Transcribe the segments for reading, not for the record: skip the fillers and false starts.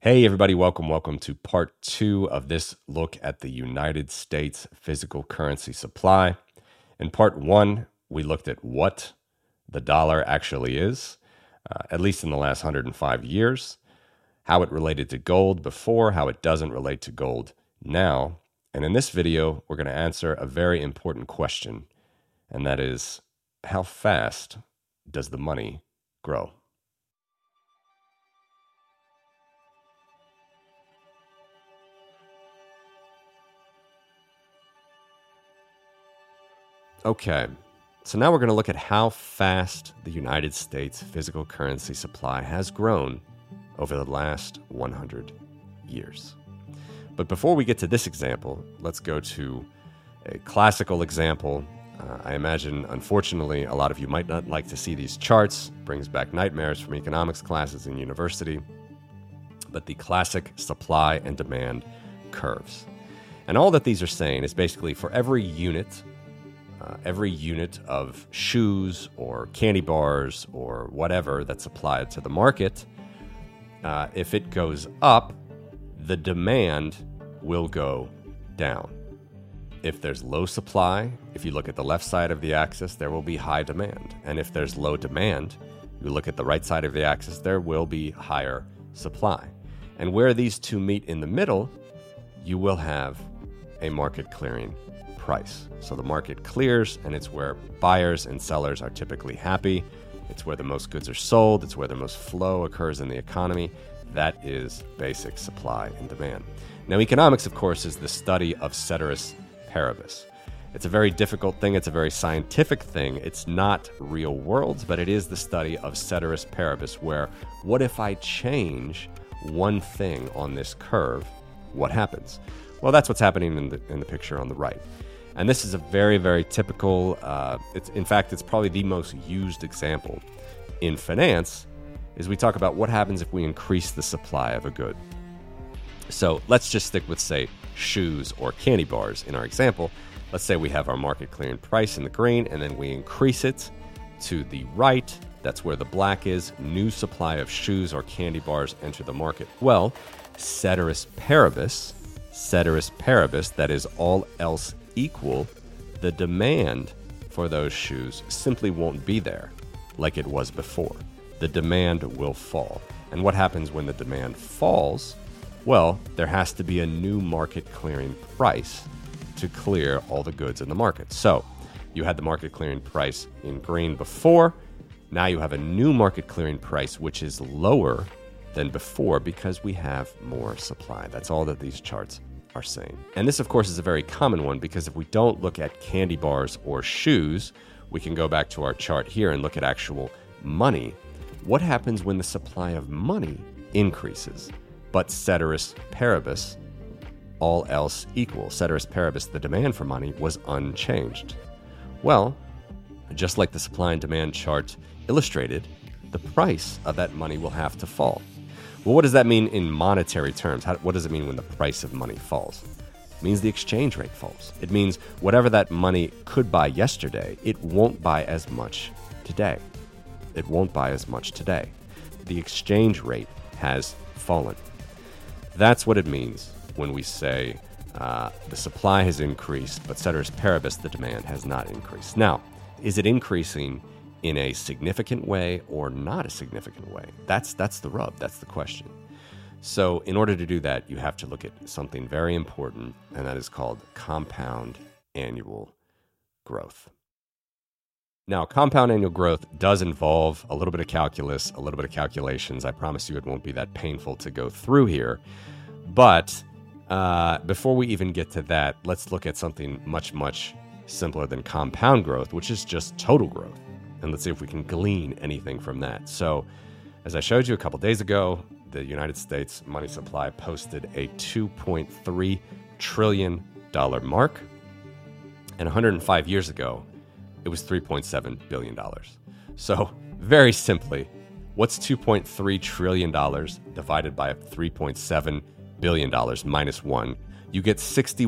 Hey, everybody, welcome to part 2 of this look at the United States physical currency supply. In part 1, we looked at what the dollar actually is, at least in the last 105 years, how it related to gold before, how it doesn't relate to gold now. And in this video, we're going to answer a very important question, and that is, how fast does the money grow? Okay, so now we're going to look at how fast the United States physical currency supply has grown over the last 100 years. But before we get to this example, let's go to a classical example. I imagine, unfortunately, a lot of you might not like to see these charts. Brings back nightmares from economics classes in university. But the classic supply and demand curves. And all that these are saying is basically for every unit of shoes or candy bars or whatever that's applied to the market, if it goes up, the demand will go down. If there's low supply, if you look at the left side of the axis, there will be high demand. And if there's low demand, you look at the right side of the axis, there will be higher supply. And where these two meet in the middle, you will have a market clearing price. So the market clears, and it's where buyers and sellers are typically happy. It's where the most goods are sold. It's where the most flow occurs in the economy. That is basic supply and demand. Now, economics, of course, is the study of ceteris paribus. It's a very difficult thing. It's a very scientific thing. It's not real world, but it is the study of ceteris paribus, where what if I change one thing on this curve? What happens? Well, that's what's happening in the picture on the right. And this is a very, very typical, it's probably the most used example in finance, is we talk about what happens if we increase the supply of a good. So let's just stick with, say, shoes or candy bars in our example. Let's say we have our market clearing price in the green, and then we increase it to the right. That's where the black is. New supply of shoes or candy bars enter the market. Well, ceteris paribus, that is all else equal, the demand for those shoes simply won't be there like it was before. The demand will fall. And what happens when the demand falls? Well, there has to be a new market clearing price to clear all the goods in the market. So you had the market clearing price in green before. Now you have a new market clearing price, which is lower than before because we have more supply. That's all that these charts are saying. And this, of course, is a very common one, because if we don't look at candy bars or shoes, we can go back to our chart here and look at actual money. What happens when the supply of money increases, but ceteris paribus, all else equal? Ceteris paribus, the demand for money, was unchanged. Well, just like the supply and demand chart illustrated, the price of that money will have to fall. Well, what does that mean in monetary terms? What does it mean when the price of money falls? It means the exchange rate falls. It means whatever that money could buy yesterday, it won't buy as much today. The exchange rate has fallen. That's what it means when we say the supply has increased, but ceteris paribus, the demand has not increased. Now, is it increasing in a significant way or not a significant way? That's the rub. That's the question. So in order to do that, you have to look at something very important, and that is called compound annual growth. Now, compound annual growth does involve a little bit of calculus, a little bit of calculations. I promise you it won't be that painful to go through here. But before we even get to that, let's look at something much, much simpler than compound growth, which is just total growth. And let's see if we can glean anything from that. So, as I showed you a couple days ago, the United States money supply posted a $2.3 trillion mark. And 105 years ago, it was $3.7 billion. So, very simply, what's $2.3 trillion divided by $3.7 billion minus 1? You get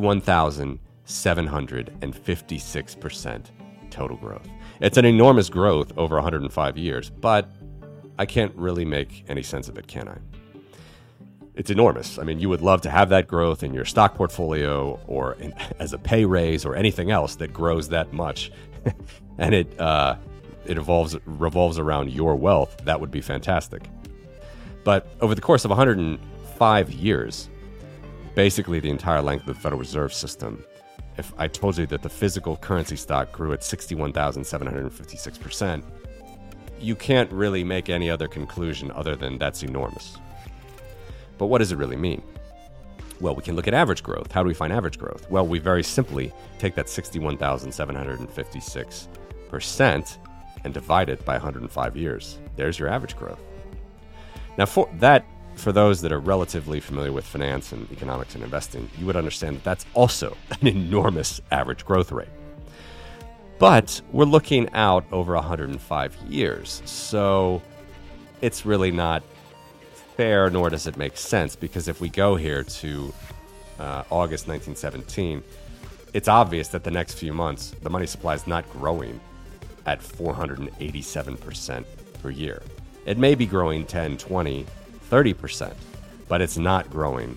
61,756% total growth. It's an enormous growth over 105 years, but I can't really make any sense of it, can I? It's enormous. I mean, you would love to have that growth in your stock portfolio or as a pay raise or anything else that grows that much, and it revolves around your wealth. That would be fantastic. But over the course of 105 years, basically the entire length of the Federal Reserve System, if I told you that the physical currency stock grew at 61,756%, you can't really make any other conclusion other than that's enormous. But what does it really mean? Well, we can look at average growth. How do we find average growth? Well, we very simply take that 61,756% and divide it by 105 years. There's your average growth. Now, for those that are relatively familiar with finance and economics and investing, you would understand that that's also an enormous average growth rate. But we're looking out over 105 years, so it's really not fair, nor does it make sense, because if we go here to August 1917, it's obvious that the next few months, the money supply is not growing at 487% per year. It may be growing 10, 20, 30%, but it's not growing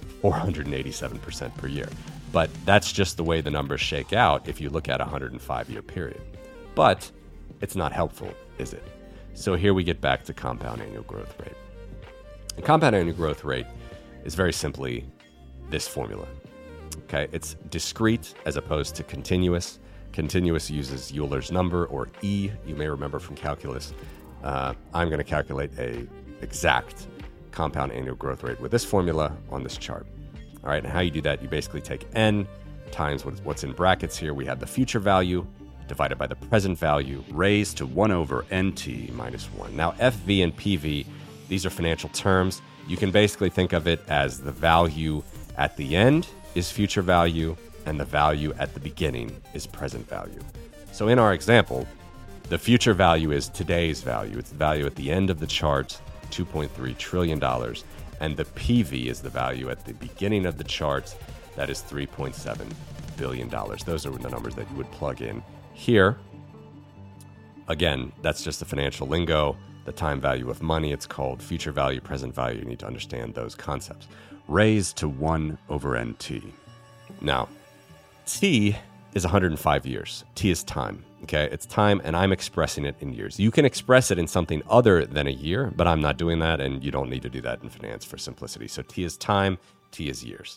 487% per year. But that's just the way the numbers shake out if you look at a 105-year period. But it's not helpful, is it? So here we get back to compound annual growth rate. The compound annual growth rate is very simply this formula. Okay, it's discrete as opposed to continuous. Continuous uses Euler's number, or E, you may remember from calculus. I'm going to calculate a exact compound annual growth rate with this formula on this chart. All right, and how you do that, you basically take n times what's in brackets here. We have the future value divided by the present value raised to 1 over nt minus 1. Now, FV and PV, these are financial terms. You can basically think of it as the value at the end is future value, and the value at the beginning is present value. So in our example, the future value is today's value. It's the value at the end of the chart, $2.3 trillion. And the PV is the value at the beginning of the chart. That is $3.7 billion. Those are the numbers that you would plug in here. Again, that's just the financial lingo. The time value of money, it's called future value, present value. You need to understand those concepts. Raised to 1 over nt. Now, T is 105 years. T is time. Okay, it's time, and I'm expressing it in years. You can express it in something other than a year, but I'm not doing that, and you don't need to do that in finance for simplicity. So T is time, T is years.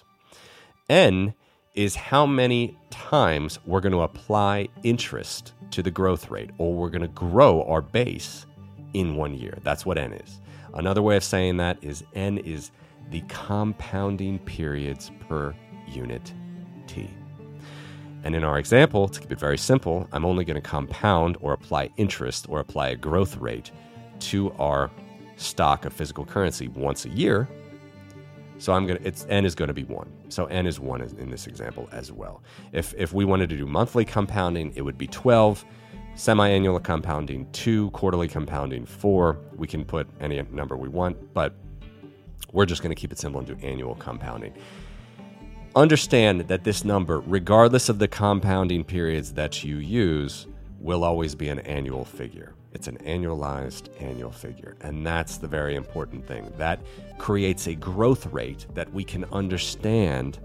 N is how many times we're going to apply interest to the growth rate, or we're going to grow our base in 1 year. That's what N is. Another way of saying that is N is the compounding periods per unit T. And in our example, to keep it very simple, I'm only going to compound or apply interest or apply a growth rate to our stock of physical currency once a year. So N is going to be 1. So N is 1 in this example as well. If we wanted to do monthly compounding, it would be 12. Semi-annual compounding, 2. Quarterly compounding, 4. We can put any number we want, but we're just going to keep it simple and do annual compounding. Understand that this number, regardless of the compounding periods that you use, will always be an annual figure. It's an annualized annual figure, and that's the very important thing. That creates a growth rate that we can understand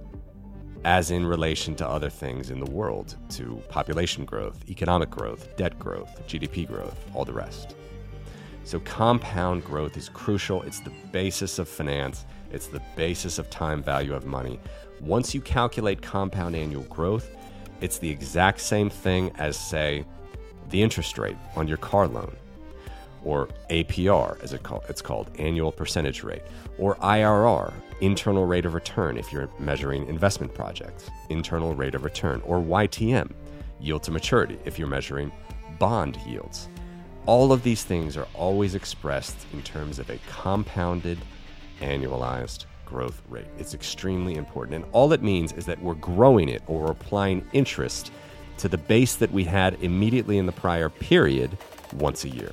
as in relation to other things in the world, to population growth, economic growth, debt growth, GDP growth, all the rest. So compound growth is crucial. It's the basis of finance. It's the basis of time value of money. Once you calculate compound annual growth, it's the exact same thing as, say, the interest rate on your car loan, or APR, as it's called, annual percentage rate, or IRR, internal rate of return if you're measuring investment projects, internal rate of return, or YTM, yield to maturity if you're measuring bond yields. All of these things are always expressed in terms of a compounded annualized growth rate. It's extremely important. And all it means is that we're growing it, or we're applying interest to the base that we had immediately in the prior period once a year.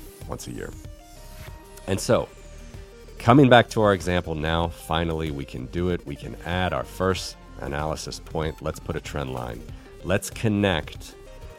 And so, coming back to our example now, finally we can do it. We can add our first analysis point. Let's put a trend line. Let's connect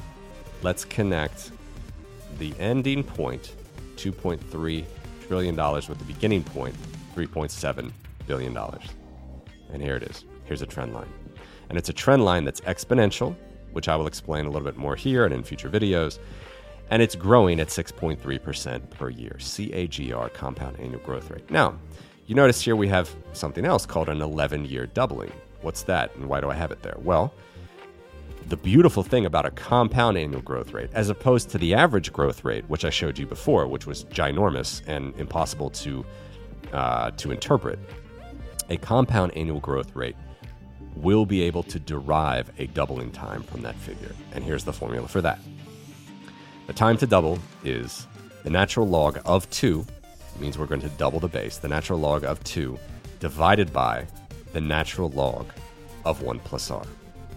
the ending point, $2.3 trillion, with the beginning point, $3.7 billion. And here it is. Here's a trend line. And it's a trend line that's exponential, which I will explain a little bit more here and in future videos. And it's growing at 6.3% per year. CAGR, compound annual growth rate. Now, you notice here we have something else called an 11-year doubling. What's that, and why do I have it there? Well, the beautiful thing about a compound annual growth rate, as opposed to the average growth rate, which I showed you before, which was ginormous and impossible to interpret, a compound annual growth rate will be able to derive a doubling time from that figure. And here's the formula for that. The time to double is the natural log of 2, means we're going to double the base, the natural log of 2 divided by the natural log of 1 plus r.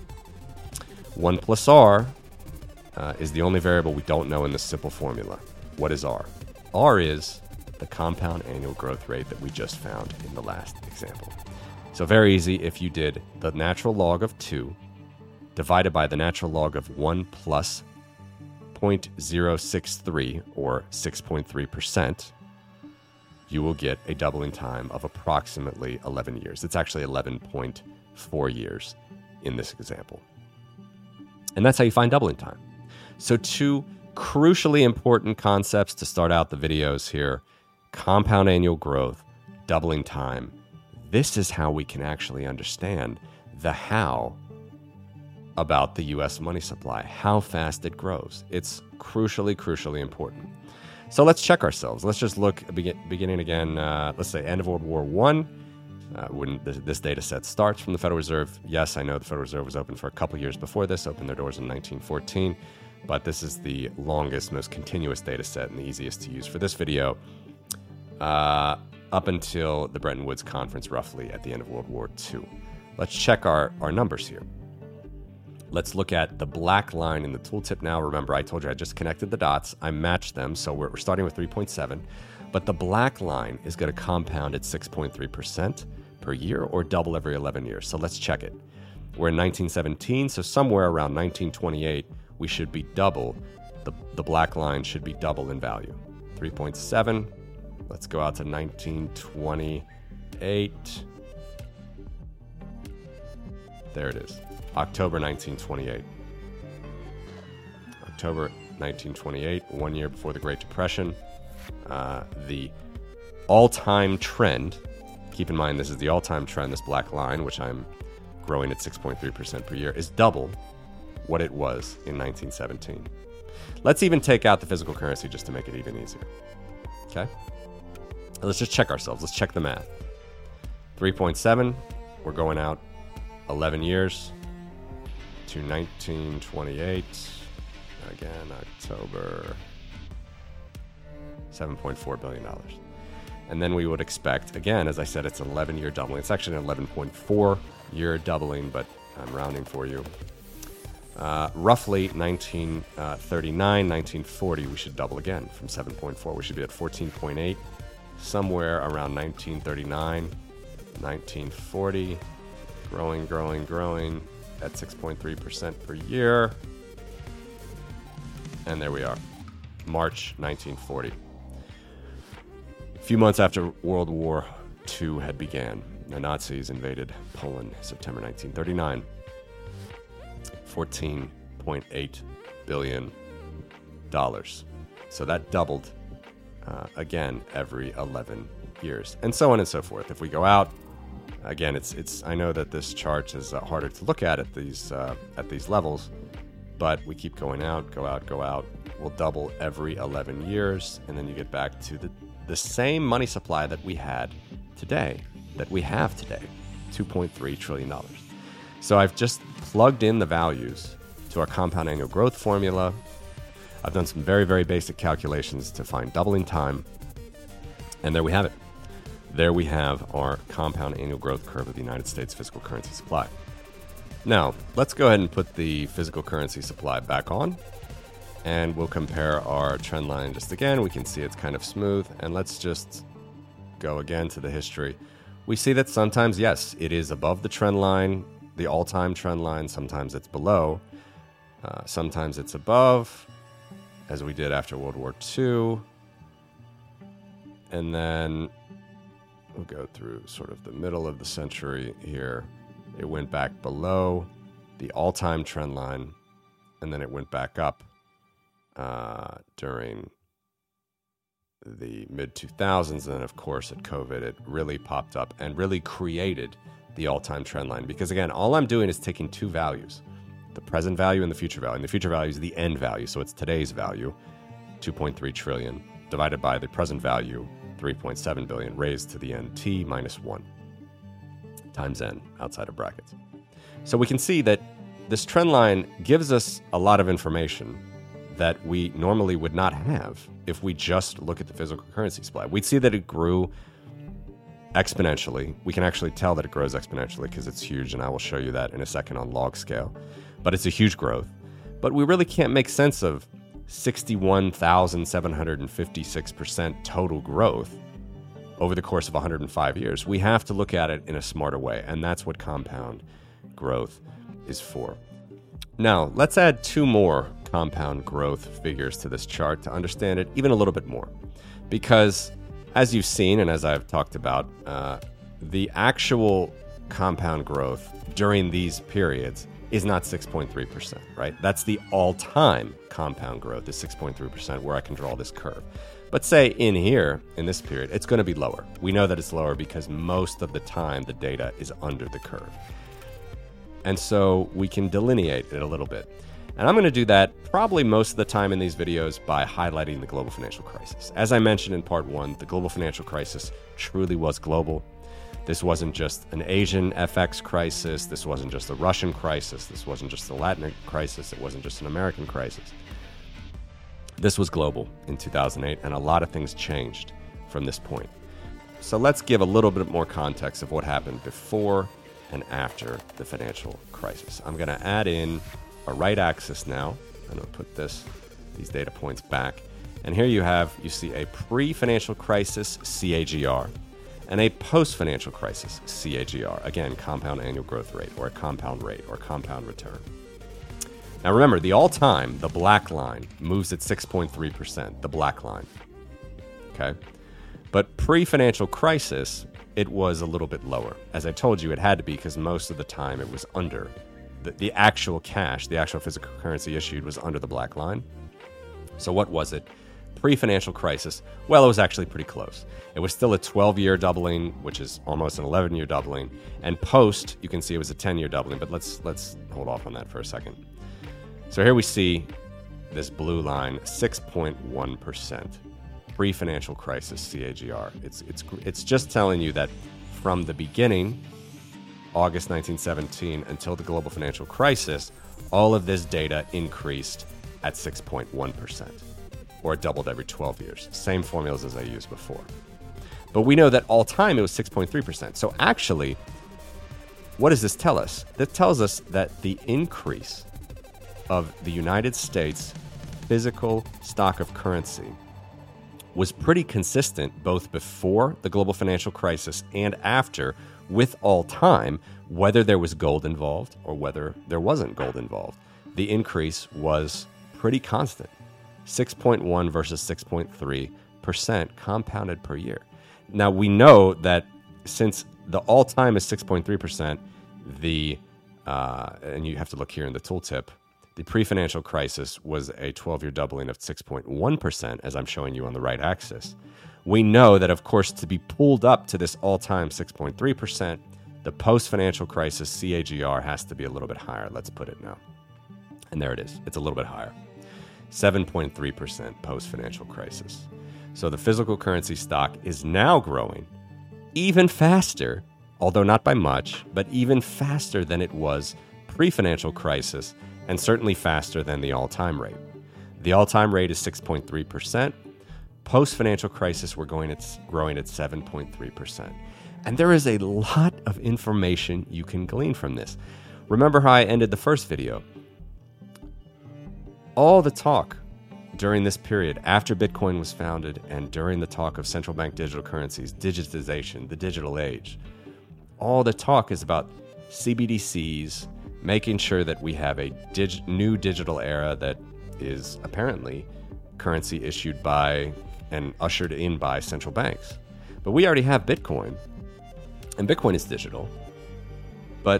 1 plus r is the only variable we don't know in this simple formula. What is r? R is the compound annual growth rate that we just found in the last example. So very easy. If you did the natural log of 2 divided by the natural log of 1 plus 0.063, or 6.3%, you will get a doubling time of approximately 11 years. It's actually 11.4 years in this example. And that's how you find doubling time. So 2 crucially important concepts to start out the videos here: compound annual growth, doubling time. This is how we can actually understand the how about the U.S. money supply, how fast it grows. It's crucially important. So let's check ourselves. Let's just look beginning again, let's say end of World War I, when this data set starts from the Federal Reserve. Yes, I know the Federal Reserve was open for a couple years before this, opened their doors in 1914, but this is the longest, most continuous data set and the easiest to use for this video, up until the Bretton Woods Conference, roughly at the end of World War II. Let's check our numbers here. Let's look at the black line in the tooltip now. Remember, I told you I just connected the dots. I matched them, so we're starting with 3.7. But the black line is going to compound at 6.3% per year, or double every 11 years. So let's check it. We're in 1917, so somewhere around 1928, we should be double. The black line should be double in value. 3.7. Let's go out to 1928. There it is. October 1928. October 1928, 1 year before the Great Depression. The all-time trend, keep in mind this is the all-time trend, this black line, which I'm growing at 6.3% per year, is double what it was in 1917. Let's even take out the physical currency just to make it even easier. Okay? Let's just check ourselves. Let's check the math. 3.7, we're going out 11 years. To 1928, again, October, $7.4 billion. And then we would expect, again, as I said, it's an 11-year doubling. It's actually an 11.4-year doubling, but I'm rounding for you. Roughly 1939, 1940, we should double again from 7.4. We should be at 14.8, somewhere around 1939, 1940, growing. At 6.3% per year. And there we are, March 1940. A few months after World War II had began, the Nazis invaded Poland, September 1939. $14.8 billion. So that doubled again every 11 years, and so on and so forth. If we go out, again, it's. I know that this chart is harder to look at these levels, but we keep going out, go out. We'll double every 11 years, and then you get back to the same money supply that we have today, $2.3 trillion. So I've just plugged in the values to our compound annual growth formula. I've done some very, very basic calculations to find doubling time, and there we have it. There we have our compound annual growth curve of the United States physical currency supply. Now, let's go ahead and put the physical currency supply back on, and we'll compare our trend line just again. We can see it's kind of smooth, and let's just go again to the history. We see that sometimes, yes, it is above the trend line, the all-time trend line. Sometimes it's below. Sometimes it's above, as we did after World War II. And then we'll go through sort of the middle of the century here. It went back below the all-time trend line, and then it went back up during the mid-2000s. And then, of course, at COVID, it really popped up and really created the all-time trend line. Because, again, all I'm doing is taking two values, the present value and the future value. And the future value is the end value, so it's today's value, 2.3 trillion, divided by the present value, 3.7 billion, raised to the n, t minus 1 times n outside of brackets. So we can see that this trend line gives us a lot of information that we normally would not have if we just look at the physical currency supply. We'd see that it grew exponentially. We can actually tell that it grows exponentially because it's huge, and I will show you that in a second on log scale. But it's a huge growth. But we really can't make sense of 61,756% total growth over the course of 105 years. We have to look at it in a smarter way, and that's what compound growth is for. Now, let's add two more compound growth figures to this chart to understand it even a little bit more. Because, as you've seen and as I've talked about, the actual compound growth during these periods is not 6.3%, right? That's the all-time compound growth is 6.3%, where I can draw this curve. But say in here, in this period, it's going to be lower. We know that it's lower because most of the time the data is under the curve. And so we can delineate it a little bit. And I'm going to do that probably most of the time in these videos by highlighting the global financial crisis. As I mentioned in part 1, the global financial crisis truly was global. This wasn't just an Asian FX crisis. This wasn't just a Russian crisis. This wasn't just a Latin crisis. It wasn't just an American crisis. This was global in 2008, and a lot of things changed from this point. So let's give a little bit more context of what happened before and after the financial crisis. I'm going to add in a right axis now. I'm going to put these data points back. And here you see a pre-financial crisis CAGR and a post-financial crisis CAGR. Again, compound annual growth rate, or a compound rate, or compound return. Now remember, the all-time, the black line, moves at 6.3%, the black line. Okay? But pre-financial crisis, it was a little bit lower. As I told you, it had to be because most of the time it was under. The actual cash, the actual physical currency issued was under the black line. So what was it? Pre-financial crisis, well, it was actually pretty close. It was still a 12-year doubling, which is almost an 11-year doubling. And post, you can see it was a 10-year doubling, but let's hold off on that for a second. So here we see this blue line, 6.1%, pre-financial crisis CAGR. It's just telling you that from the beginning, August 1917, until the global financial crisis, all of this data increased at 6.1%, or it doubled every 12 years. Same formulas as I used before. But we know that all time it was 6.3%. So actually, what does this tell us? That tells us that the increase of the United States physical stock of currency was pretty consistent both before the global financial crisis and after, with all time, whether there was gold involved or whether there wasn't gold involved. The increase was pretty constant, 6.1 versus 6.3% compounded per year. Now we know that since the all time is 6.3%, and you have to look here in the tooltip, the pre-financial crisis was a 12-year doubling of 6.1%, as I'm showing you on the right axis. We know that, of course, to be pulled up to this all-time 6.3%, the post-financial crisis CAGR has to be a little bit higher. Let's put it now. And there it is. It's a little bit higher. 7.3% post-financial crisis. So the physical currency stock is now growing even faster, although not by much, but even faster than it was pre-financial crisis, and certainly faster than the all-time rate. The all-time rate is 6.3%. Post-financial crisis, we're growing at 7.3%. And there is a lot of information you can glean from this. Remember how I ended the first video? All the talk during this period, after Bitcoin was founded and during the talk of central bank digital currencies, digitization, the digital age, all the talk is about CBDCs, making sure that we have a new digital era that is apparently currency issued by and ushered in by central banks. But we already have Bitcoin, And Bitcoin is digital. But,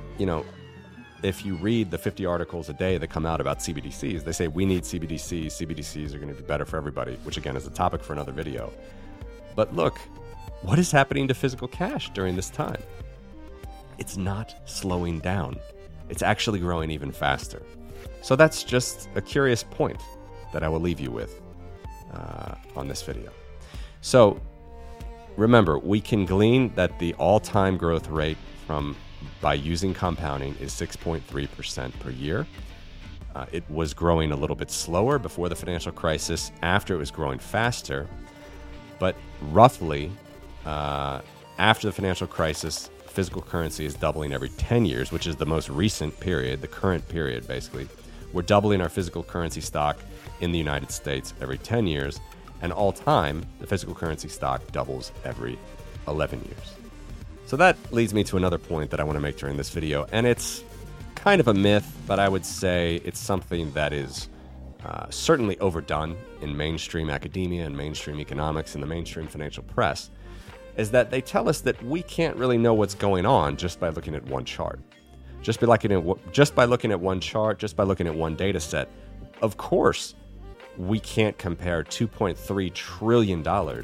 if you read the 50 articles a day that come out about CBDCs, they say we need CBDCs. CBDCs are going to be better for everybody, which again is a topic for another video. But look, what is happening to physical cash during this time? It's not slowing down. It's actually growing even faster. So that's just a curious point that I will leave you with on this video. So remember, we can glean that the all-time growth rate by using compounding is 6.3% per year. It was growing a little bit slower before the financial crisis. After, it was growing faster. But roughly, after the financial crisis, physical currency is doubling every 10 years, which is the most recent period, the current period, basically. We're doubling our physical currency stock in the United States every 10 years. And all time, the physical currency stock doubles every 11 years. So that leads me to another point that I want to make during this video. And it's kind of a myth, but I would say it's something that is certainly overdone in mainstream academia and mainstream economics and the mainstream financial press, is that they tell us that we can't really know what's going on just by looking at one chart. Just by looking at one chart, just by looking at one data set. Of course, we can't compare $2.3 trillion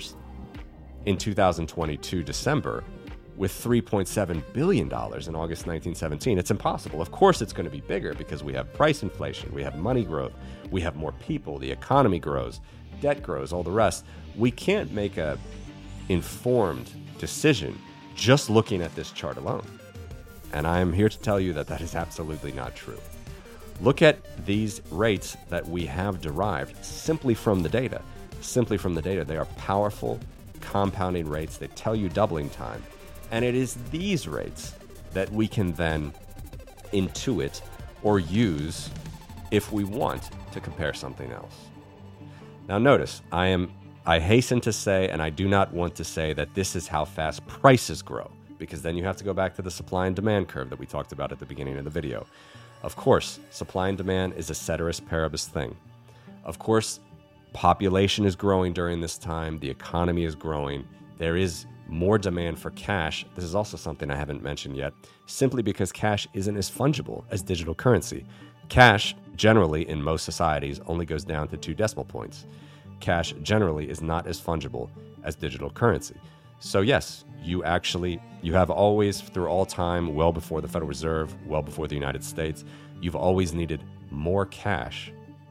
in 2022 December with $3.7 billion in August 1917. It's impossible. Of course it's going to be bigger because we have price inflation, we have money growth, we have more people, the economy grows, debt grows, all the rest. We can't make a informed decision just looking at this chart alone. And I am here to tell you that that is absolutely not true. Look at these rates that we have derived simply from the data. Simply from the data. They are powerful compounding rates that tell you doubling time. And it is these rates that we can then intuit or use if we want to compare something else. Now notice, I hasten to say, and I do not want to say that this is how fast prices grow, because then you have to go back to the supply and demand curve that we talked about at the beginning of the video. Of course, supply and demand is a ceteris paribus thing. Of course, population is growing during this time. The economy is growing. There is more demand for cash. This is also something I haven't mentioned yet, simply because cash isn't as fungible as digital currency. Cash, generally, in most societies, only goes down to 2 decimal points. Cash, generally, is not as fungible as digital currency. So yes, you have always, through all time, well before the Federal Reserve, well before the United States, you've always needed more cash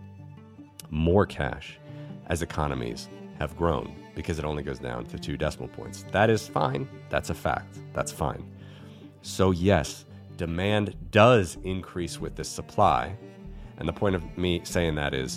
as economies have grown, because it only goes down to 2 decimal points. That is fine. That's a fact. That's fine. So yes, demand does increase with the supply. And the point of me saying that is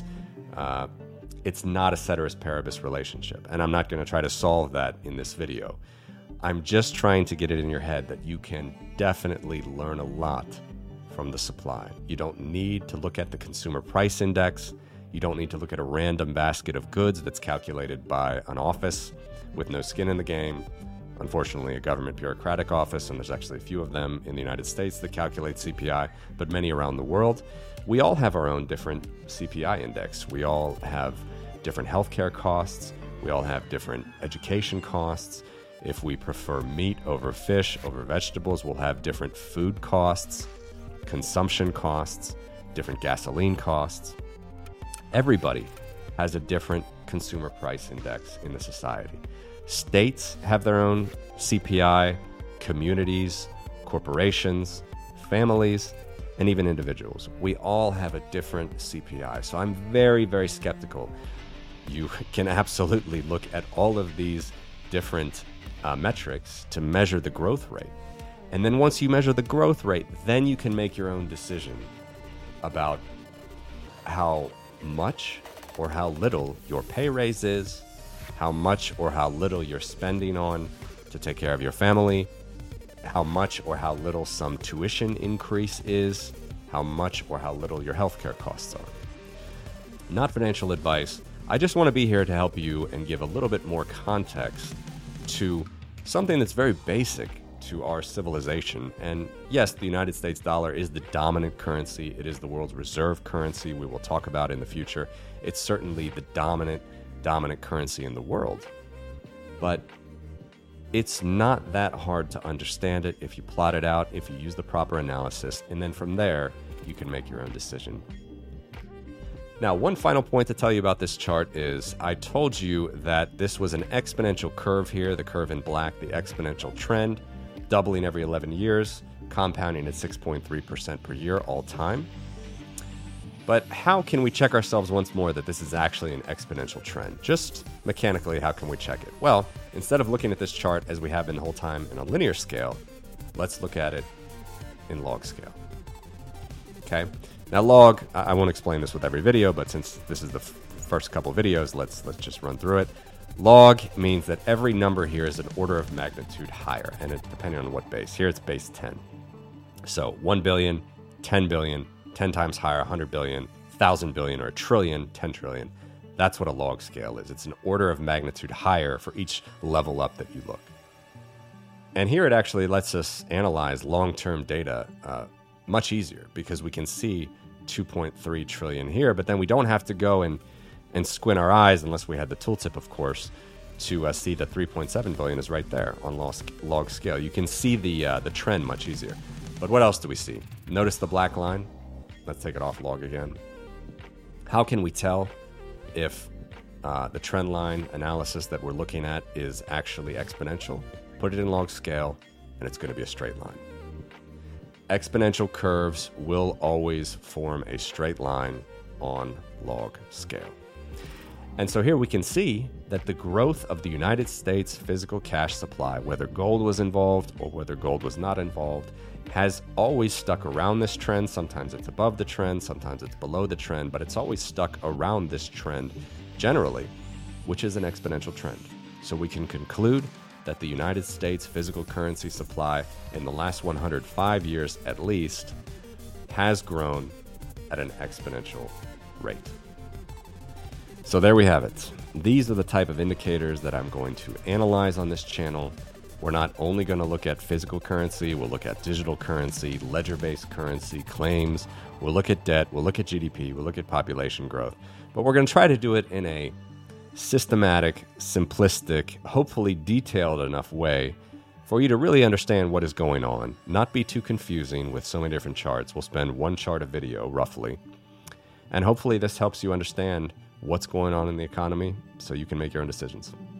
it's not a ceteris paribus relationship. And I'm not going to try to solve that in this video. I'm just trying to get it in your head that you can definitely learn a lot from the supply. You don't need to look at the consumer price index. You don't need to look at a random basket of goods that's calculated by an office with no skin in the game. Unfortunately, a government bureaucratic office, and there's actually a few of them in the United States that calculate CPI, but many around the world. We all have our own different CPI index. We all have different healthcare costs. We all have different education costs. If we prefer meat over fish, over vegetables, we'll have different food costs, consumption costs, different gasoline costs. Everybody has a different consumer price index in the society. States have their own CPI, communities, corporations, families, and even individuals. We all have a different CPI. So I'm very, very skeptical. You can absolutely look at all of these different metrics to measure the growth rate. And then once you measure the growth rate, then you can make your own decision about how much or how little your pay raise is, how much or how little you're spending on to take care of your family, how much or how little some tuition increase is, how much or how little your healthcare costs are. Not financial advice. I just want to be here to help you and give a little bit more context to something that's very basic to our civilization. And yes, the United States dollar is the dominant currency. It is the world's reserve currency. We will talk about in the future. It's certainly the dominant currency in the world. But It's not that hard to understand it if you plot it out, if you use the proper analysis, and then from there, you can make your own decision. Now, one final point to tell you about this chart is I told you that this was an exponential curve here, the curve in black, the exponential trend, doubling every 11 years, compounding at 6.3% per year all time. But how can we check ourselves once more that this is actually an exponential trend? Just mechanically, how can we check it? Well, instead of looking at this chart as we have been the whole time in a linear scale, let's look at it in log scale. Okay? Now log, I won't explain this with every video, but since this is the first couple videos, let's just run through it. Log means that every number here is an order of magnitude higher, and it's depending on what base. Here it's base 10. So 1 billion, 10 billion, 10 times higher, 100 billion, 1,000 billion, or a trillion, 10 trillion. That's what a log scale is. It's an order of magnitude higher for each level up that you look. And here it actually lets us analyze long-term data much easier because we can see 2.3 trillion here, but then we don't have to go and squint our eyes, unless we had the tooltip, of course, to see that 3.7 billion is right there on log scale. You can see the trend much easier. But what else do we see? Notice the black line? Let's take it off log again. How can we tell if the trend line analysis that we're looking at is actually exponential? Put it in log scale, and it's going to be a straight line. Exponential curves will always form a straight line on log scale. And so here we can see that the growth of the United States physical cash supply, whether gold was involved or whether gold was not involved, has always stuck around this trend. Sometimes it's above the trend, sometimes it's below the trend, but it's always stuck around this trend generally, which is an exponential trend. So we can conclude that the United States physical currency supply in the last 105 years at least has grown at an exponential rate. So there we have it. These are the type of indicators that I'm going to analyze on this channel. We're not only going to look at physical currency, we'll look at digital currency, ledger-based currency, claims, we'll look at debt, we'll look at GDP, we'll look at population growth. But we're going to try to do it in a systematic, simplistic, hopefully detailed enough way for you to really understand what is going on, not be too confusing with so many different charts. We'll spend one chart a video, roughly. And hopefully this helps you understand what's going on in the economy so you can make your own decisions.